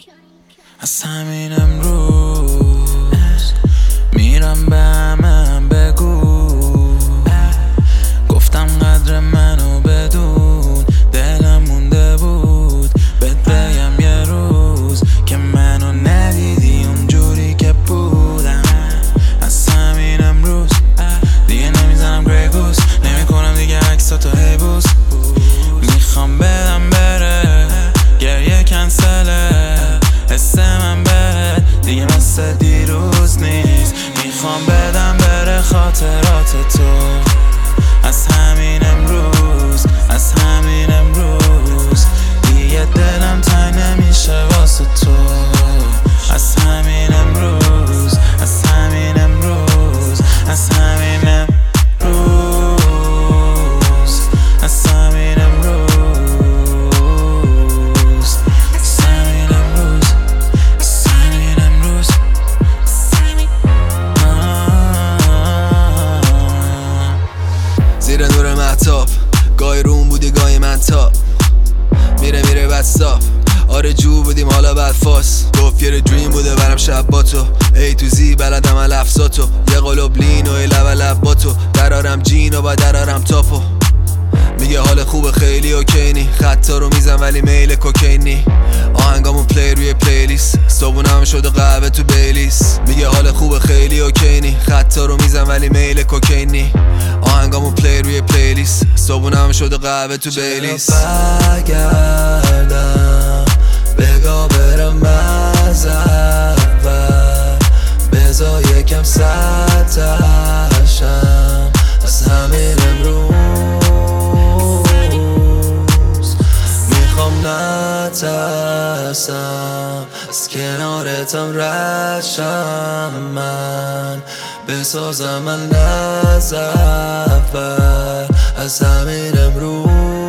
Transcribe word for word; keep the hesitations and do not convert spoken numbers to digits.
از همین امروز میرم به همه بگو گفتم قدر منو بدون دلم مونده بود بهت بگم یه روز که منو ندیدی اونجوری که بودم. از همین امروز دیگه نمیزنم گریگوس، نمیکنم دیگه عکساتو هیبوس. میخوام بدم بره گریه کنسله، حس من بهت دیگه مثل دیروز نیست. میخوام بدم بره خاطرات تو. از همین امروز از همین امروز دیگه دلم تنگ نمیشه واسه تو. از همین امروز از همین امروز از همین امروز از همین امروز از همین امروز از همین امروز زیر نور مهتاب گاهی روم بودی گاهی من تاب میره میره بستاب آره جو بودیم حالا بعد فاس گفت یه دریم بوده برم شب با تو ای تو زی بلدم لفظاتو یه قلوب لین و یه لب لب با تو درارم جین و با درارم تاپو میگه حال خوبه خیلی اوکینی خطا رو میزن ولی میل کوکینی آهنگامون پلی روی پلیلیست صبونم شده قهوه تو بیلیس میگه حال خوبه خیلی اوکینی خطا رو میزن ولی میل کوکینی آهنگامون پلی روی پلیلیست صبونم شده قهوه تو بیلیس. برگردم بگا برم از اول بزا یکم سطحشم از همین امروز میخوام نترسم از کنارتم رشم من بسازم من از اول از همین امروز